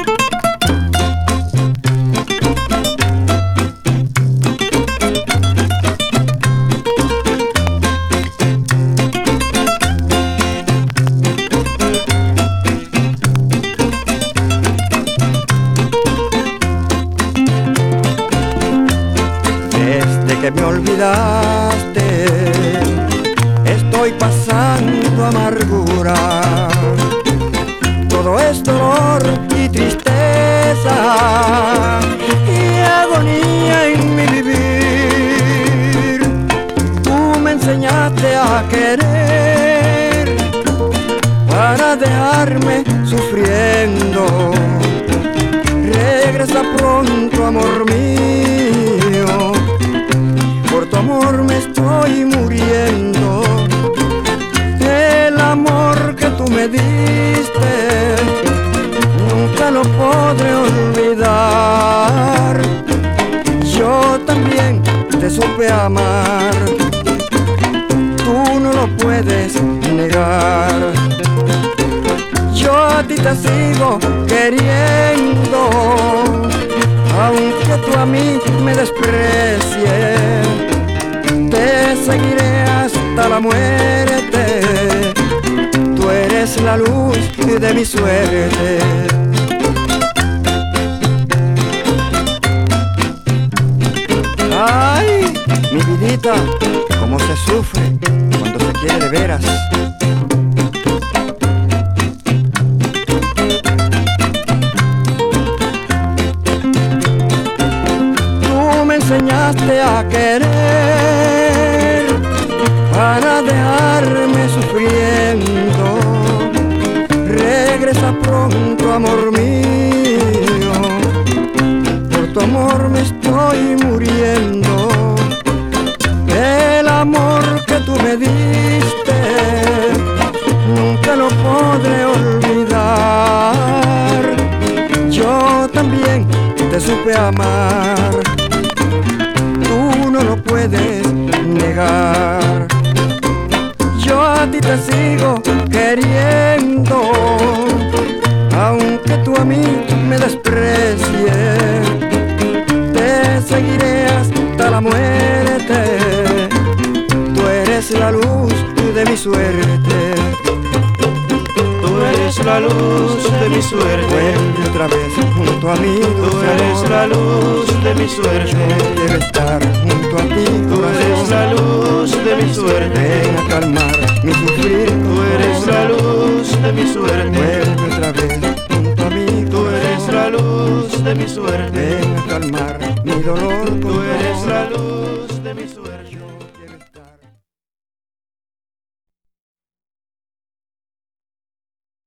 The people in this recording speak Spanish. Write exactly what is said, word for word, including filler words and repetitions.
Que me olvidaste, estoy pasando amargura. Todo es dolor y tristeza y agonía en mi vivir. Tú me enseñaste a querer para dejarme sufriendo. Regresa pronto, amor mío. Por tu amor me estoy muriendo. El amor que tú me diste nunca lo podré olvidar. Yo también te supe amar, tú no lo puedes negar. Yo a ti te sigo queriendo, aunque tú a mí me desprecies. Te seguiré hasta la muerte, tú eres la luz de mi suerte. Ay, mi vidita, cómo se sufre cuando se quiere de veras. Tú me enseñaste a querer para dejarme sufriendo. Regresa pronto, amor mío. Por tu amor me estoy muriendo. El amor que tú me diste nunca lo podré olvidar. Yo también te supe amar, tú no lo puedes negar. Yo a ti te sigo queriendo, aunque tú a mí me desprecies. Te seguiré hasta la muerte, tú eres la luz de mi suerte. Tú eres la luz de mi suerte. Vuelve otra vez junto a mí, tú eres la luz de mi suerte. Quiero estar junto a ti, tú eres la luz de mi suerte. Ven a calmar mi sufrir, tú eres la luz de mi suerte. Vuelve otra vez junto a mí, tú eres la luz de mi suerte. Ven a calmar mi dolor, tú eres la luz.